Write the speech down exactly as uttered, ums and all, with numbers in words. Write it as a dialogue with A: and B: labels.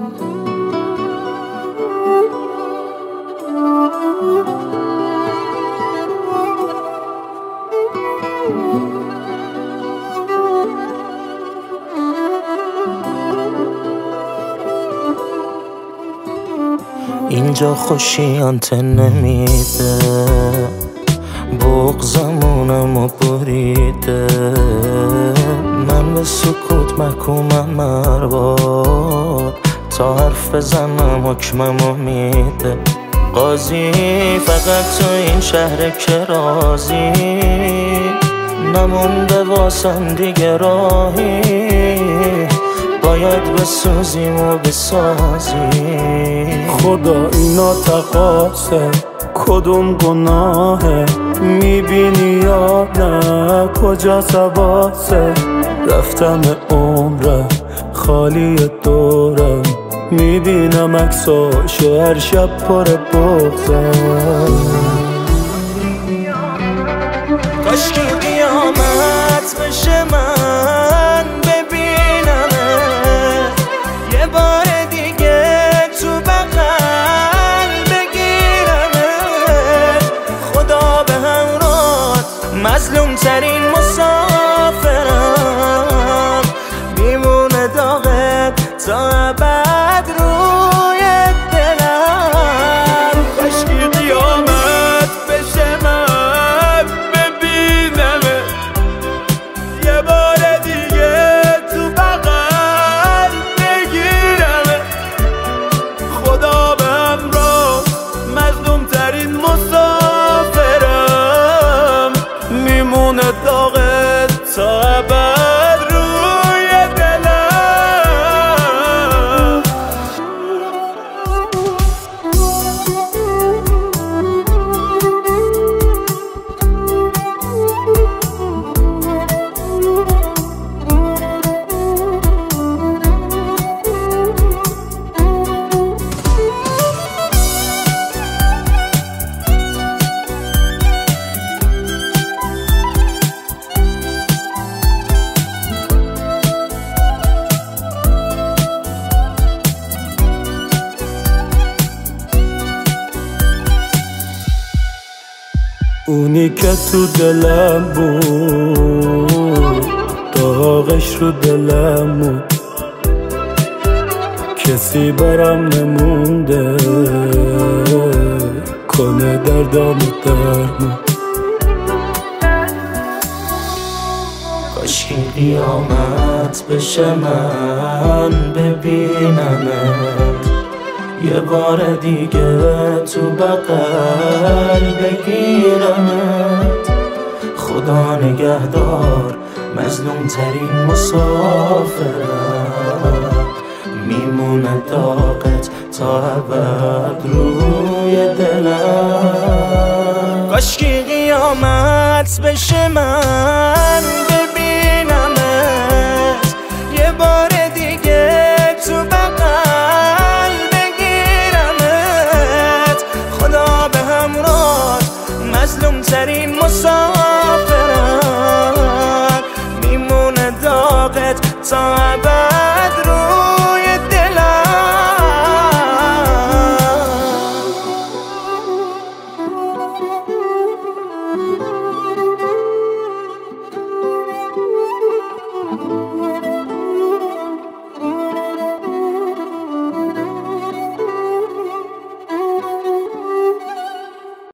A: اینجا خوشیانت نمیده، بغضمونمو بریده، من به سکوت محکومم مرباد، تا حرف بزنم حکممو میده. قاضی فقط تو این شهر که راضی، نمونده واسم دیگه راهی، باید بسوزیم و بسازیم.
B: خدا اینا تقاصه، کدوم گناهه؟ میبینی یا نه کجا سواسه؟ رفتم عمرم خالی دورم، میبینم عکساشو هر شب پر بغضم.
A: کاش که قیامت بشه من ببینمت یه بار دیگه تو بغل بگیرمت. خدا به همراهت مظلوم ترین مسافرم، میمونه داغت تا ابد روی دلم.
B: کاش که قیامت بشه من ببینمت یه بار دیگه تو بغل بگیرمت. خدا به همراه مظلوم ترین مسافرم، میمونه داغت تا ابد روی دلم. اونی که تو دلم بود، داغش رو دلم بود، کسی برام نمونده کنه دردام درمون.
A: کاش که قیامت بشه من ببینمت یه بار دیگه تو بغل بگیرمت. خدا نگهدار مظلوم ترین مسافرم، میمونه داغت تا ابد روی دلم. کاش که قیامت بشه من